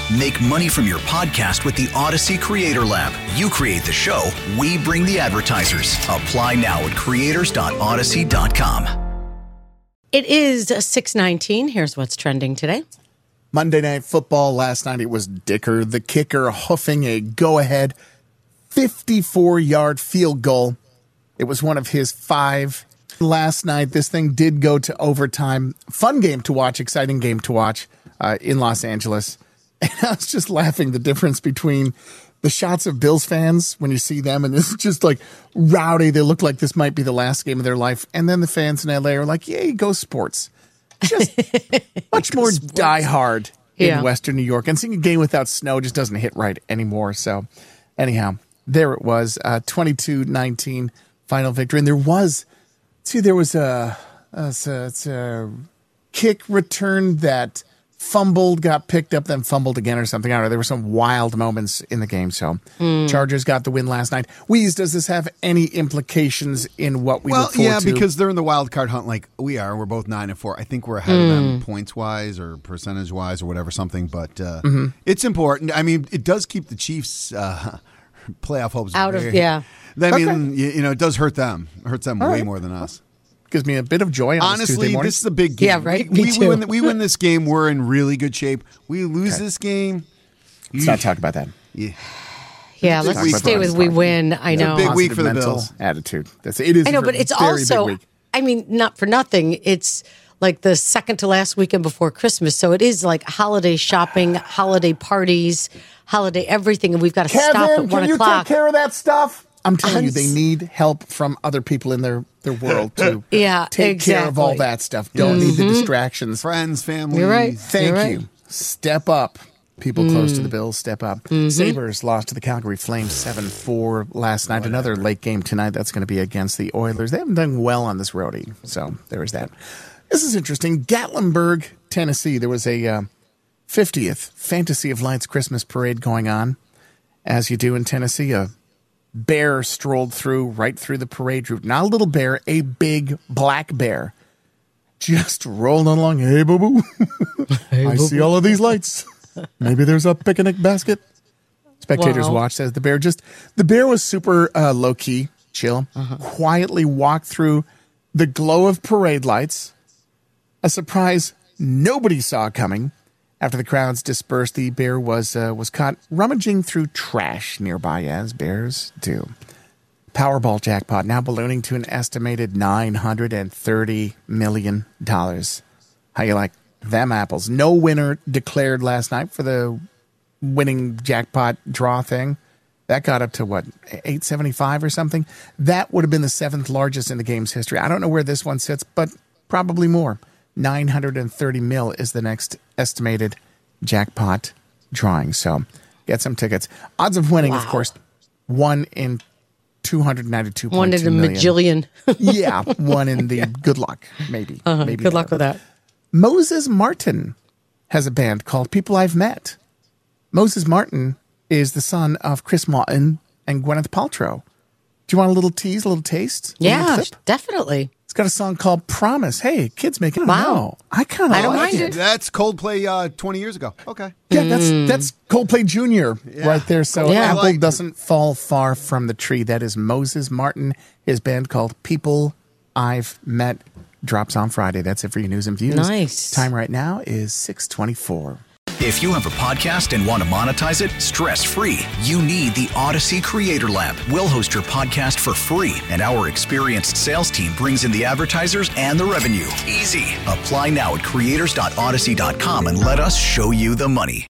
Make money from your podcast with the Odyssey Creator Lab. You create the show, we bring the advertisers. Apply now at creators.odyssey.com. It is 6:19. Here's what's trending today. Monday Night Football. Last night it was Dicker, the kicker, hoofing a go-ahead 54-yard field goal. It was one of his 5. Last night, this thing did go to overtime. Fun game to watch, exciting game to watch in Los Angeles. And I was just laughing the difference between the shots of Bills fans when you see them, and it's just like rowdy. They look like this might be the last game of their life. And then the fans in LA are like, yay, go sports. Just much more diehard in Western New York. And seeing a game without snow just doesn't hit right anymore. So anyhow, there it was, 22-19 final victory. And there was a kick return that fumbled, got picked up, then fumbled again or something. I don't know. There were some wild moments in the game. So Chargers got the win last night. Weeze, does this have any implications in what we look forward to? Yeah, because they're in the wild card hunt like we are. We're both 9-4. I think we're ahead of them points-wise or percentage-wise or whatever, something. But it's important. I mean, it does keep the Chiefs' playoff hopes out of, I mean, it does hurt them. It hurts them way more than us. Gives me a bit of joy on Honestly, Tuesday morning. this is a big game. Yeah, right? We win this game, we're in really good shape. We lose this game. Let's not talk about that. Yeah, let's stay with we win. I know. It's a big week for the Bills. Attitude. It is. I know, but it's also, big week. I mean, not for nothing. It's like the second to last weekend before Christmas. So it is like holiday shopping, holiday parties, holiday everything. And we've got to stop at 1 o'clock. Can you take care of that stuff? I'm telling you, they need help from other people in their world to take care of all that stuff. Don't need the distractions. Friends, family. You're right. Thank you. Step up. People close to the Bills, step up. Sabres lost to the Calgary Flames 7-4 last night. Another late game tonight. That's going to be against the Oilers. They haven't done well on this roadie. So there is that. This is interesting. Gatlinburg, Tennessee. There was a 50th Fantasy of Lights Christmas parade going on. As you do in Tennessee, a bear strolled right through the parade route. Not a little bear, a big black bear. Just rolling along. Hey, boo-boo. I see all of these lights. Maybe there's a picnic basket. Spectators watched as the bear was super low-key, chill, quietly walked through the glow of parade lights. A surprise nobody saw coming. After the crowds dispersed, the bear was caught rummaging through trash nearby, as bears do. Powerball jackpot now ballooning to an estimated $930 million. How you like them apples? No winner declared last night for the winning jackpot draw thing. That got up to, what, 875 or something? That would have been the 7th largest in the game's history. I don't know where this one sits, but probably more. 930 mil is the next estimated jackpot drawing. So get some tickets. Odds of winning, of course, 1 in 292.2 1 in a majillion. Yeah, 1 in the good luck, maybe. Maybe good luck with that. Moses Martin has a band called People I've Met. Moses Martin is the son of Chris Martin and Gwyneth Paltrow. Do you want a little tease, a little taste? Yeah, definitely. It's got a song called Promise. Hey, kids make it. Wow. I kind of like it. That's Coldplay 20 years ago. Okay. Yeah, that's Coldplay Jr. right there. So apple doesn't fall far from the tree. That is Moses Martin. His band called People I've Met drops on Friday. That's it for your news and views. Nice. Time right now is 6:24. If you have a podcast and want to monetize it stress-free, you need the Odyssey Creator Lab. We'll host your podcast for free, and our experienced sales team brings in the advertisers and the revenue. Easy. Apply now at creators.odyssey.com and let us show you the money.